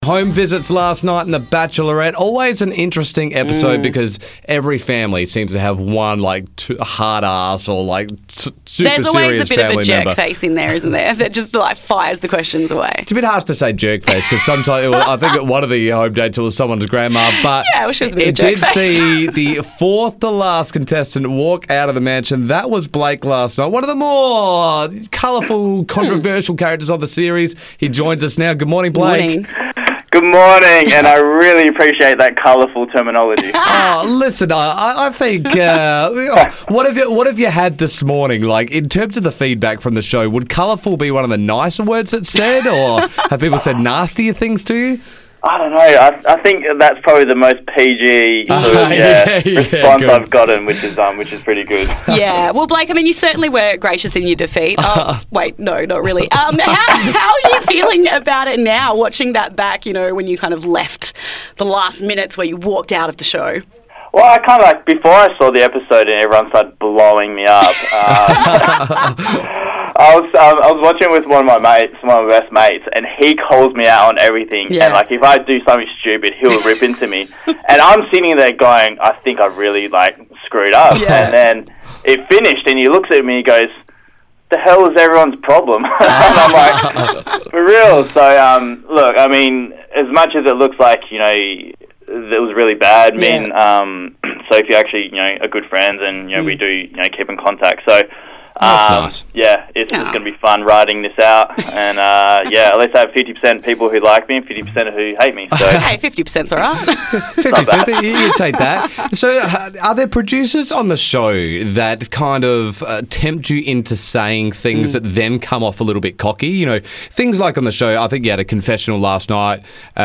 Home visits last night and The Bachelorette. Always an interesting episode because every family seems to have one hard ass or super There's always serious a bit of family a jerk member. face in there, isn't there? That just fires the questions away. It's a bit harsh to say jerk face because sometimes I think at one of the home dates it was someone's grandma, but Yeah, well, she was a bit it of a did jerk face. see the fourth to last contestant walk out of the mansion. That was Blake last night. One of the more colourful, controversial characters of the series. He joins us now. Good morning, Blake. Morning. Good morning, and I really appreciate that colourful terminology. Oh, listen, I think, what have you had this morning? Like, in terms of the feedback from the show, would colourful be one of the nicer words that's said, or have people said nastier things to you? I don't know. I think that's probably the most PG response good. I've gotten, which is pretty good. Yeah. Well, Blake, I mean, you certainly were gracious in your defeat. Wait, no, not really. How are you feeling about it now, watching that back, when you kind of left the last minutes where you walked out of the show? Well, I kind of before I saw the episode and everyone started blowing me up. I was watching with one of my best mates, and he calls me out on everything. Yeah. And if I do something stupid, he'll rip into me. And I'm sitting there going, I think I really screwed up. Yeah. And then it finished, and he looks at me and he goes, "The hell is everyone's problem?" And I'm like, for real. So look, I mean, as much as it looks like it was really bad. Me and Sophie actually are good friends, and we do keep in contact. So. That's nice. Yeah, it's going to be fun writing this out, and at least I have 50% people who like me and 50% who hate me. So Hey, 50%'s all right. 50-50, you take that. So are there producers on the show that kind of tempt you into saying things that then come off a little bit cocky? Things like on the show, I think you had a confessional last night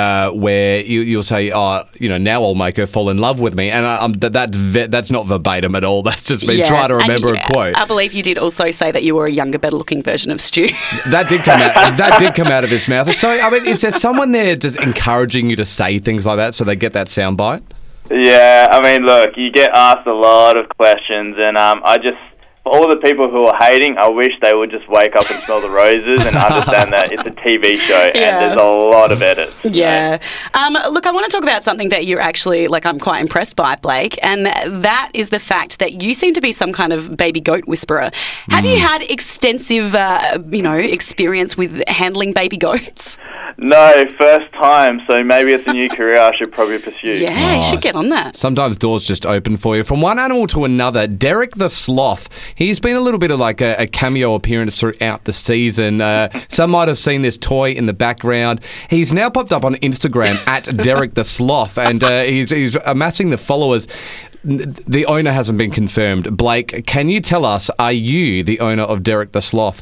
where you'll say, now I'll make her fall in love with me. And that's not verbatim at all. That's just me trying to remember a quote. I believe you did also say that you were a younger, better-looking version of Stu. That did come out. That did come out of his mouth. So, I mean, is there someone there just encouraging you to say things like that so they get that soundbite? yeah, I mean, look, you get asked a lot of questions, and for all the people who are hating, I wish they would just wake up and smell the roses and understand that it's a TV show and there's a lot of edits. Yeah. Look, I want to talk about something that you're actually, I'm quite impressed by, Blake, and that is the fact that you seem to be some kind of baby goat whisperer. Have you had extensive, experience with handling baby goats? No, first time, so maybe it's a new career I should probably pursue. Yeah, you should get on that. Sometimes doors just open for you. From one animal to another, Derek the Sloth. He's been a little bit of a cameo appearance throughout the season. Some might have seen this toy in the background. He's now popped up on Instagram at Derek the Sloth, and he's amassing the followers. The owner hasn't been confirmed. Blake, can you tell us, are you the owner of Derek the Sloth?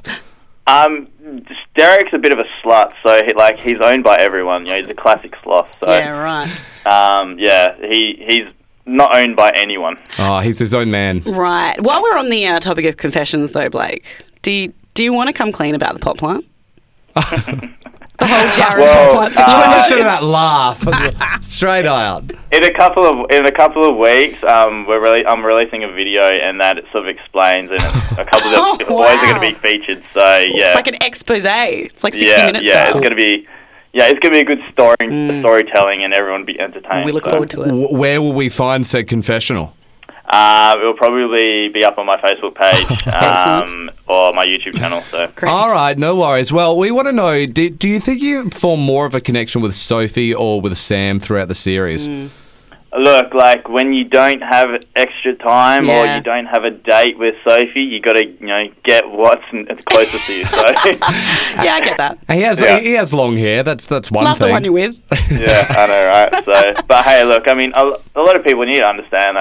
Derek's a bit of a slut, so he's owned by everyone. He's a classic sloth. So, Yeah, right. He's not owned by anyone. Oh, he's his own man. Right. While we're on the topic of confessions, though, Blake, do you want to come clean about the pot plant? The whole Jared pot plant situation. Listen to that laugh. Straight out. In a couple of weeks, I'm releasing a video, and that it sort of explains, and a couple of the boys are going to be featured. So yeah, like an expose. It's like 60 minutes. Yeah, it's going to be. Yeah, it's going to be a good storytelling, and everyone will be entertained. We look forward to it. Where will we find said confessional? It will probably be up on my Facebook page or my YouTube channel. So. All right, no worries. Well, we want to know, do you think you form more of a connection with Sophie or with Sam throughout the series? Look, when you don't have extra time or you don't have a date with Sophie, you got to get what's closest to you. So. Yeah, I get that. He has long hair. That's one Love thing. the one you're with. Yeah, I know, right? So, but hey, look, I mean, a lot of people need to understand.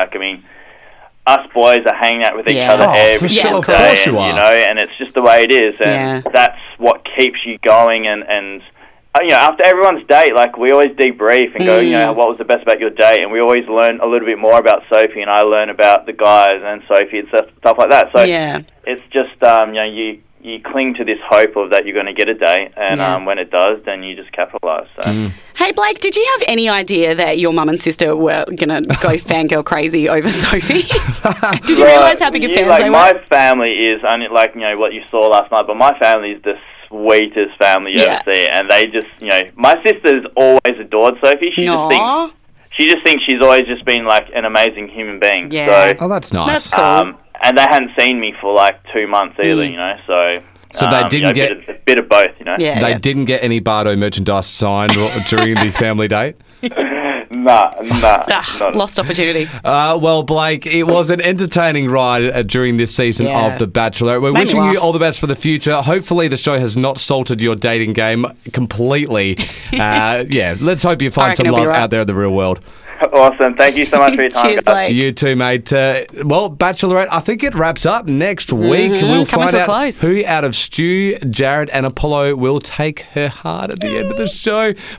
Us boys are hanging out with each other every sure, of day, course you are. and it's just the way it is, and that's what keeps you going. And after everyone's date, we always debrief and go, what was the best about your date? And we always learn a little bit more about Sophie, and I learn about the guys and Sophie and stuff like that. So it's just you cling to this hope of that you're going to get a date, and when it does, then you just capitalise. So. Hey, Blake, did you have any idea that your mum and sister were going to go fangirl crazy over Sophie? Did you realise how big a fan they were? My family is only what you saw last night, but my family is the sweetest family you ever see, and they just, my sister's always adored Sophie. She just thinks she's always just been like an amazing human being. Yeah. So, that's nice. That's cool. And they hadn't seen me for like 2 months either, So they didn't get a bit of both, Yeah, they didn't get any Bardo merchandise signed during the family date. Nah. Lost opportunity. Well, Blake, it was an entertaining ride during this season of The Bachelor. We're wishing you all the best for the future. Hopefully the show has not salted your dating game completely. Let's hope you find some love out there in the real world. Awesome. Thank you so much for your time, Cheers, guys. Blake. You too, mate. Bachelorette, I think it wraps up next week. We'll find out who out of Stu, Jared and Apollo will take her heart at the end of the show.